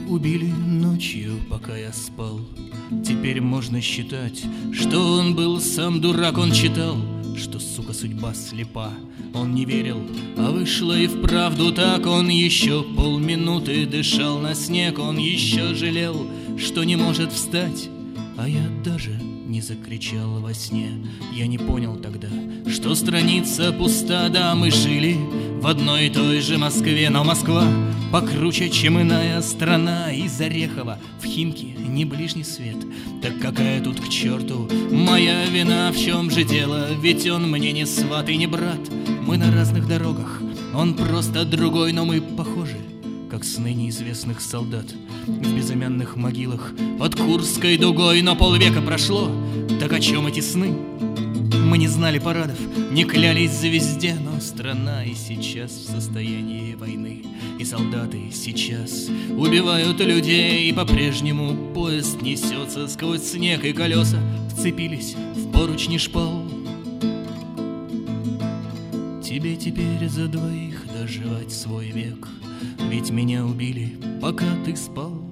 убили ночью, пока я спал. Теперь можно считать, что он был сам дурак. Он читал, что, сука, судьба слепа. Он не верил, а вышло и вправду так. Он еще полминуты дышал на снег. Он еще жалел, что не может встать. А я даже не закричал во сне. Я не понял тогда, что страница пуста. Да, мы жили в одной и той же Москве, но Москва покруче, чем иная страна. Из Орехова в Химки не ближний свет. Так какая тут к черту моя вина? В чем же дело? Ведь он мне не сват и не брат. Мы на разных дорогах, он просто другой, но мы похожи, как сны неизвестных солдат в безымянных могилах под Курской дугой. Но полвека прошло, так о чем эти сны? Мы не знали парадов, не клялись звезде. Но страна и сейчас в состоянии войны, и солдаты сейчас убивают людей. И по-прежнему поезд несется сквозь снег, и колеса вцепились в поручни шпал. Тебе теперь за двоих доживать свой век, ведь меня убили, пока ты спал.